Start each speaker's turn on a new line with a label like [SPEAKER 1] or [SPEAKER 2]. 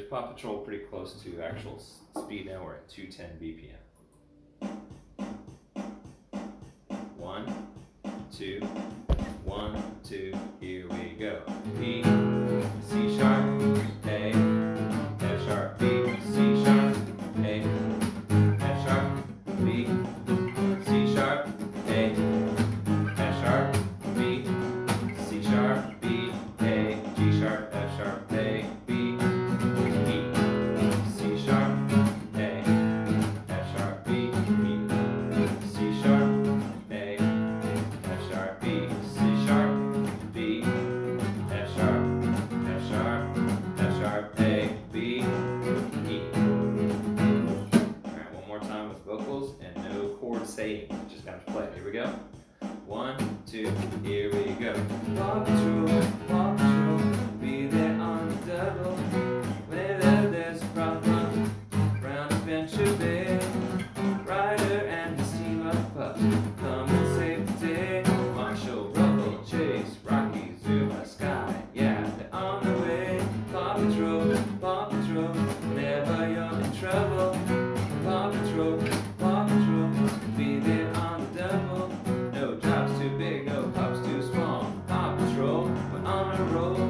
[SPEAKER 1] Paw Patrol pretty close to actual speed now. We're at 210 BPM. 1, 2, 1, 2, here we go. E, C sharp, A, F sharp, B, C sharp, A, F sharp, B, C sharp, A, F sharp, B, C sharp, B, A, G sharp, F sharp, A, B, E, C sharp, A, F sharp, B, E, C sharp, A, F sharp, B, C sharp, B, F sharp, F sharp, F sharp, A, B, E. Alright, one more time with vocals and no chord saying. Just gotta play. Here we go. 1, 2, here we go. Paw Patrol, be there on the double. Whenever there's a problem, round Adventure Bay. Ryder and his team of pups come and save the day. Marshall, Rubble, Chase, Rocky, Zuma, Sky, yeah, they're on the way. Paw Patrol, whenever you're in trouble. Paw Patrol, be there on the double. No job's too big, no pups too small. Paw Patrol, we're on a roll.